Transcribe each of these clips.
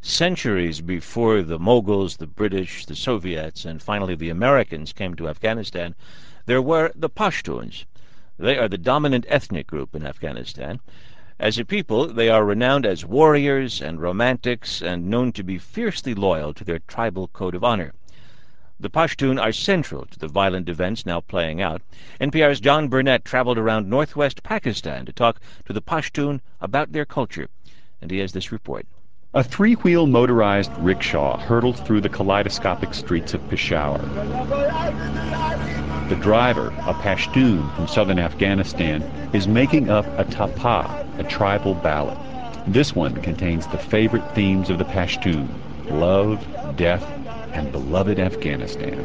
Centuries before the Mughals, the British, the Soviets, and finally the Americans came to Afghanistan, there were the Pashtuns. They are the dominant ethnic group in Afghanistan. As a people, they are renowned as warriors and romantics and known to be fiercely loyal to their tribal code of honor. The Pashtun are central to the violent events now playing out. NPR's John Burnett traveled around northwest Pakistan to talk to the Pashtun about their culture, and he has this report. A three-wheel motorized rickshaw hurtles through the kaleidoscopic streets of Peshawar. The driver, a Pashtun from southern Afghanistan, is making up a tapa, a tribal ballad. This one contains the favorite themes of the Pashtun: love, death, and beloved Afghanistan.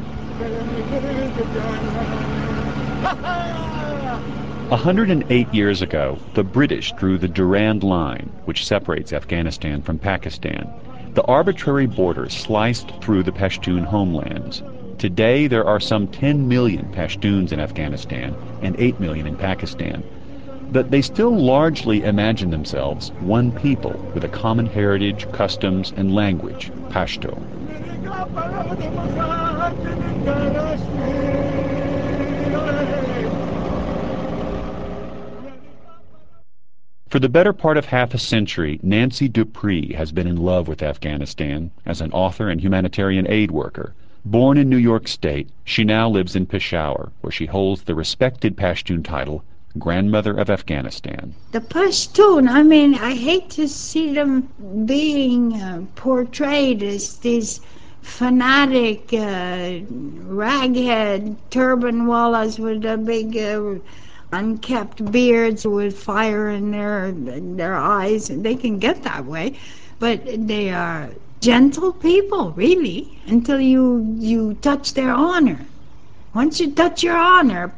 108 years ago, the British drew the Durand Line, which separates Afghanistan from Pakistan. The arbitrary border sliced through the Pashtun homelands. Today, there are some 10 million Pashtuns in Afghanistan and 8 million in Pakistan. But they still largely imagine themselves one people with a common heritage, customs, and language, Pashto. For the better part of half a century, Nancy Dupree has been in love with Afghanistan as an author and humanitarian aid worker. Born in New York State, she now lives in Peshawar, where she holds the respected Pashtun title, Grandmother of Afghanistan. The Pashtun, I hate to see them being portrayed as these fanatic, raghead turban wallahs with the big unkept beards with fire in their eyes. They can get that way, but they are gentle people, really, until you touch their honor. Once you touch your honor,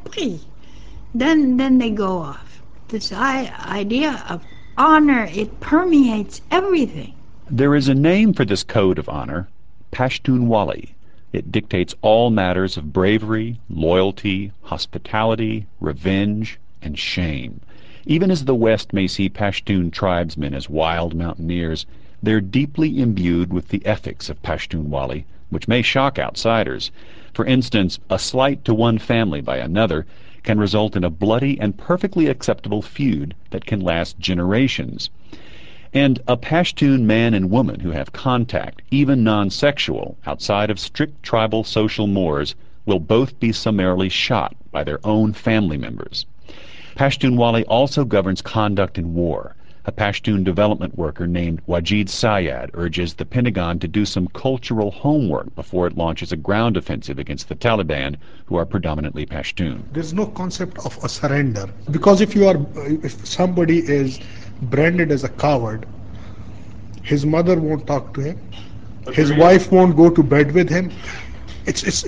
then they go off. This idea of honor, it permeates everything. There is a name for this code of honor, Pashtunwali. It dictates all matters of bravery, loyalty, hospitality, revenge, and shame. Even as the West may see Pashtun tribesmen as wild mountaineers, they're deeply imbued with the ethics of Pashtunwali, which may shock outsiders. For instance, a slight to one family by another can result in a bloody and perfectly acceptable feud that can last generations. And a Pashtun man and woman who have contact, even non-sexual, outside of strict tribal social mores, will both be summarily shot by their own family members. Pashtunwali also governs conduct in war. A Pashtun development worker named Wajid Sayad urges the Pentagon to do some cultural homework before it launches a ground offensive against the Taliban, who are predominantly Pashtun. There's no concept of a surrender, because if somebody is branded as a coward, his mother won't talk to him, his wife won't go to bed with him. It's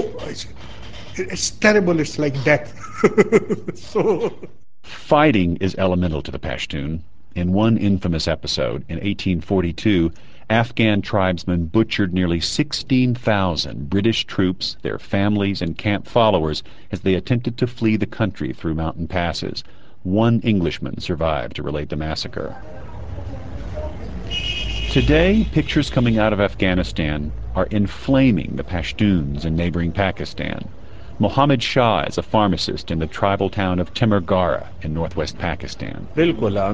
terrible. It's like death. Fighting is elemental to the Pashtun. In one infamous episode, in 1842, Afghan tribesmen butchered nearly 16,000 British troops, their families, and camp followers as they attempted to flee the country through mountain passes. One Englishman survived to relate the massacre. Today, pictures coming out of Afghanistan are inflaming the Pashtuns in neighboring Pakistan. Mohammed Shah is a pharmacist in the tribal town of Temergara in northwest Pakistan. We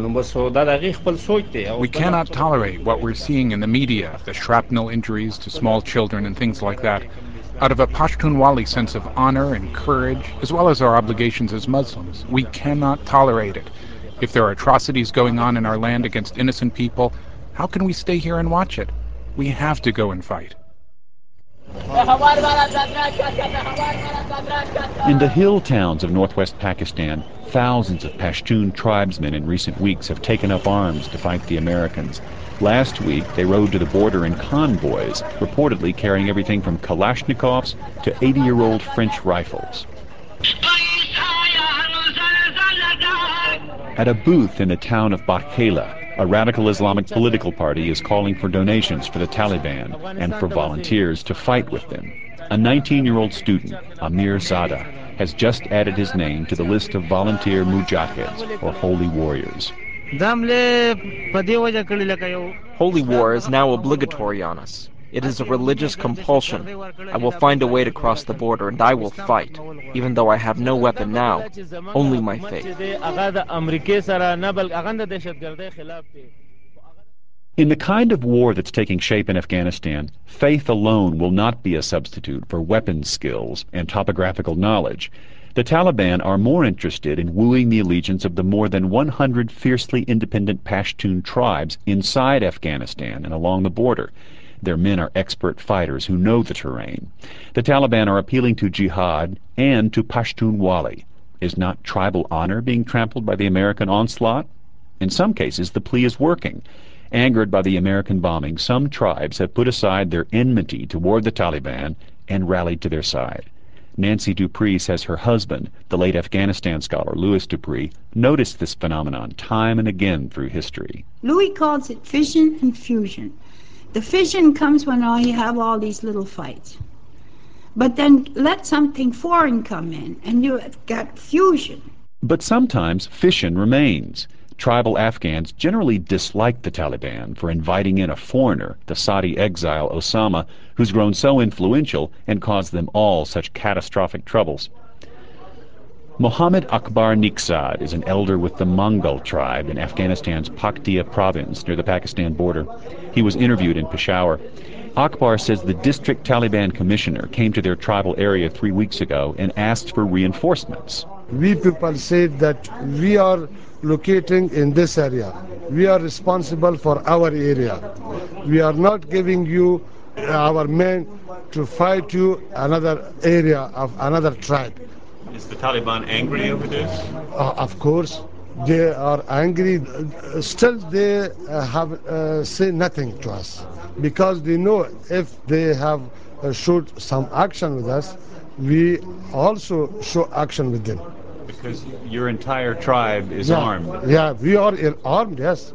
cannot tolerate what we're seeing in the media, the shrapnel injuries to small children and things like that. Out of a Pashtunwali sense of honor and courage, as well as our obligations as Muslims, we cannot tolerate it. If there are atrocities going on in our land against innocent people, how can we stay here and watch it? We have to go and fight. In the hill towns of northwest Pakistan, thousands of Pashtun tribesmen in recent weeks have taken up arms to fight the Americans. Last week, they rode to the border in convoys, reportedly carrying everything from Kalashnikovs to 80-year-old French rifles. At a booth in the town of Bakhela, a radical Islamic political party is calling for donations for the Taliban and for volunteers to fight with them. A 19-year-old student, Amir Zada, has just added his name to the list of volunteer mujahids, or holy warriors. Holy war is now obligatory on us. It is a religious compulsion. I will find a way to cross the border, and I will fight, even though I have no weapon now, only my faith. In the kind of war that's taking shape in Afghanistan, faith alone will not be a substitute for weapons skills and topographical knowledge. The Taliban are more interested in wooing the allegiance of the more than 100 fiercely independent Pashtun tribes inside Afghanistan and along the border. Their men are expert fighters who know the terrain. The Taliban are appealing to jihad and to Pashtunwali. Is not tribal honor being trampled by the American onslaught? In some cases, the plea is working. Angered by the American bombing, some tribes have put aside their enmity toward the Taliban and rallied to their side. Nancy Dupree says her husband, the late Afghanistan scholar Louis Dupree, noticed this phenomenon time and again through history. Louis calls it fission and fusion. The fission comes when you have all these little fights. But then let something foreign come in, and you have got fusion. But sometimes fission remains. Tribal Afghans generally dislike the Taliban for inviting in a foreigner, the Saudi exile Osama, who's grown so influential and caused them all such catastrophic troubles. Mohammed Akbar Niksad is an elder with the Mongol tribe in Afghanistan's Paktia province near the Pakistan border. He was interviewed in Peshawar. Akbar says the district Taliban commissioner came to their tribal area 3 weeks ago and asked for reinforcements. We people said that we are locating in this area. We are responsible for our area. We are not giving you our men to fight you another area of another tribe. Is the Taliban angry over this? Of course, they are angry. Still, they have say nothing to us because they know if they have showed some action with us, we also show action with them. Because your entire tribe is armed. Yeah, we are armed, yes.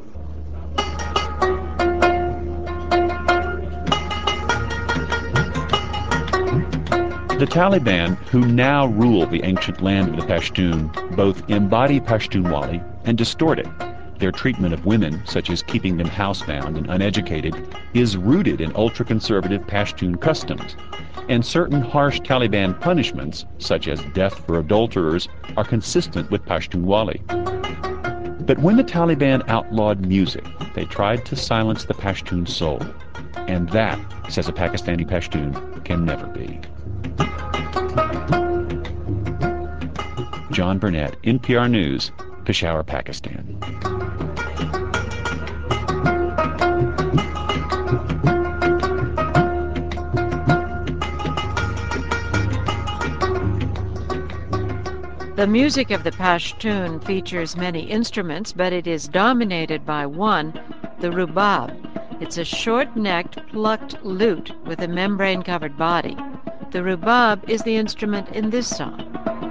The Taliban, who now rule the ancient land of the Pashtun, both embody Pashtunwali and distort it. Their treatment of women, such as keeping them housebound and uneducated, is rooted in ultra-conservative Pashtun customs. And certain harsh Taliban punishments, such as death for adulterers, are consistent with Pashtunwali. But when the Taliban outlawed music, they tried to silence the Pashtun soul. And that, says a Pakistani Pashtun, can never be. John Burnett, NPR News, Peshawar, Pakistan. The music of the Pashtun features many instruments, but it is dominated by one, the rubab. It's a short-necked, plucked lute with a membrane-covered body. The rubab is the instrument in this song.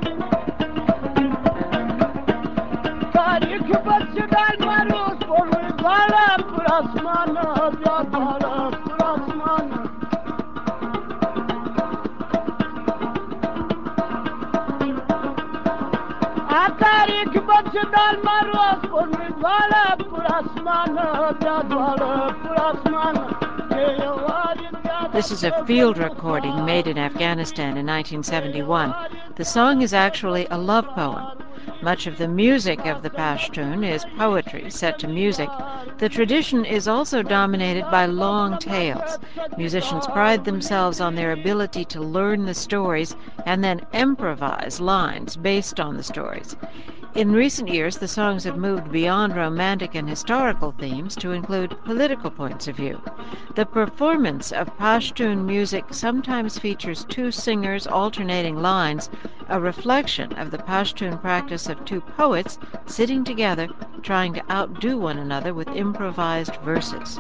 This is a field recording made in Afghanistan in 1971. The song is actually a love poem. Much of the music of the Pashtun is poetry set to music. The tradition is also dominated by long tales. Musicians pride themselves on their ability to learn the stories and then improvise lines based on the stories. In recent years, the songs have moved beyond romantic and historical themes to include political points of view. The performance of Pashtun music sometimes features two singers alternating lines, a reflection of the Pashtun practice of two poets sitting together trying to outdo one another with improvised verses.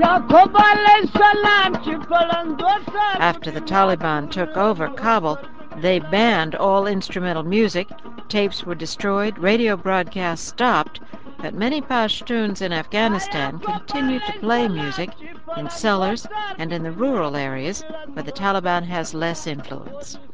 After the Taliban took over Kabul, they banned all instrumental music, tapes were destroyed, radio broadcasts stopped, but many Pashtuns in Afghanistan continue to play music in cellars and in the rural areas where the Taliban has less influence.